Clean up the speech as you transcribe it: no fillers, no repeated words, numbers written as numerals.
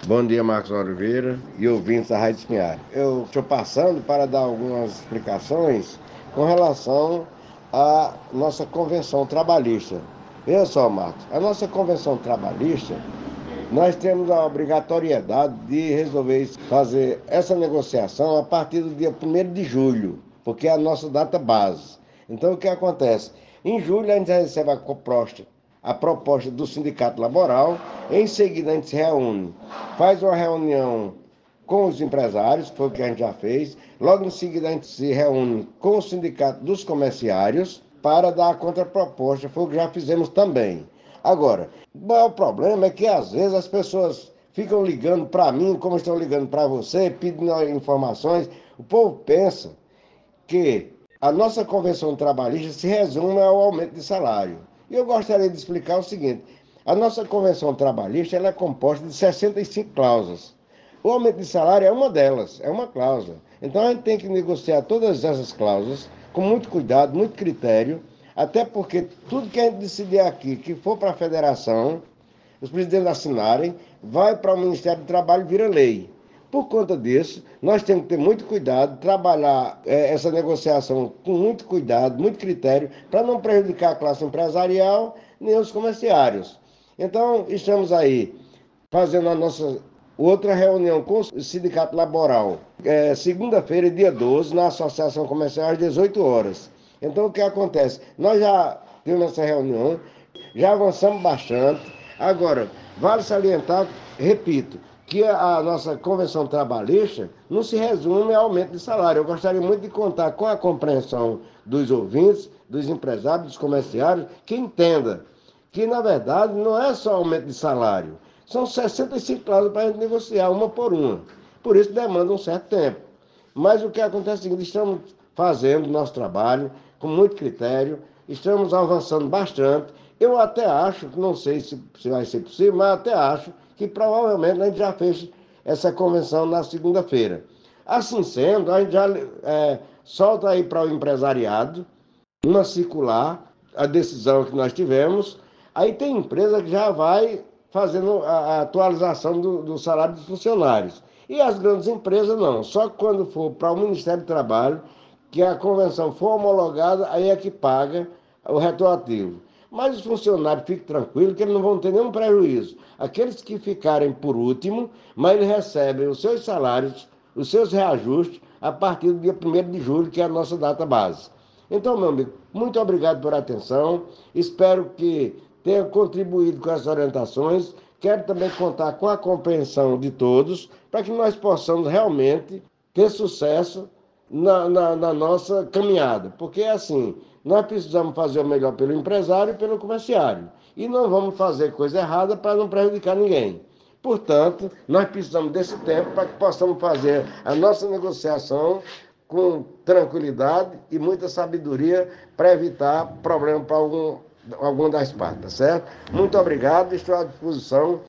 Bom dia, Marcos Oliveira e ouvintes da Rádio Espinhar. Eu estou passando para dar algumas explicações com relação à nossa convenção trabalhista. Veja só, Marcos, a nossa convenção trabalhista, nós temos a obrigatoriedade de fazer essa negociação a partir do dia 1º de julho, porque é a nossa data base. Então, o que acontece? Em julho, a gente recebe a proposta do sindicato laboral, em seguida a gente se reúne, faz uma reunião com os empresários, que foi o que a gente já fez, logo em seguida a gente se reúne com o sindicato dos comerciários para dar a contraproposta, foi o que já fizemos também. Agora, o maior problema é que às vezes as pessoas ficam ligando para mim, como estão ligando para você, pedindo informações. O povo pensa que a nossa convenção trabalhista se resume ao aumento de salário. E eu gostaria de explicar o seguinte: a nossa convenção trabalhista ela é composta de 65 cláusulas. O aumento de salário é uma delas, é uma cláusula. Então a gente tem que negociar todas essas cláusulas com muito cuidado, muito critério, até porque tudo que a gente decidir aqui, que for para a federação, os presidentes assinarem, vai para o Ministério do Trabalho e vira lei. Por conta disso, nós temos que ter muito cuidado, trabalhar essa negociação com muito cuidado, muito critério, para não prejudicar a classe empresarial nem os comerciários. Então, estamos aí fazendo a nossa outra reunião com o Sindicato Laboral, segunda-feira, dia 12, na Associação Comercial, às 18 horas. Então, o que acontece? Nós já tivemos essa reunião, já avançamos bastante. Agora, vale salientar, repito, que a nossa convenção trabalhista não se resume ao aumento de salário. Eu gostaria muito de contar com a compreensão dos ouvintes, dos empresários, dos comerciários, que entenda que, na verdade, não é só aumento de salário. São 65 cláusulas para a gente negociar, uma por uma. Por isso demanda um certo tempo. Mas o que acontece é o seguinte: estamos fazendo o nosso trabalho com muito critério, estamos avançando bastante. Eu até acho, não sei se vai ser possível, mas até acho que provavelmente a gente já fez essa convenção na segunda-feira. Assim sendo, a gente já solta aí para o empresariado uma circular, a decisão que nós tivemos. Aí tem empresa que já vai fazendo a atualização do salário dos funcionários. E as grandes empresas não, só quando for para o Ministério do Trabalho, que a convenção for homologada, aí é que paga o retroativo. Mas os funcionários fiquem tranquilos que eles não vão ter nenhum prejuízo. Aqueles que ficarem por último, mas eles recebem os seus salários, os seus reajustes, a partir do dia 1º de julho, que é a nossa data base. Então, meu amigo, muito obrigado por atenção. Espero que tenha contribuído com essas orientações. Quero também contar com a compreensão de todos, para que nós possamos realmente ter sucesso na nossa caminhada. Porque é assim, nós precisamos fazer o melhor pelo empresário e pelo comerciário. E não vamos fazer coisa errada para não prejudicar ninguém. Portanto, nós precisamos desse tempo para que possamos fazer a nossa negociação com tranquilidade e muita sabedoria para evitar problema para alguma das partes, tá certo? Muito obrigado, estou à disposição.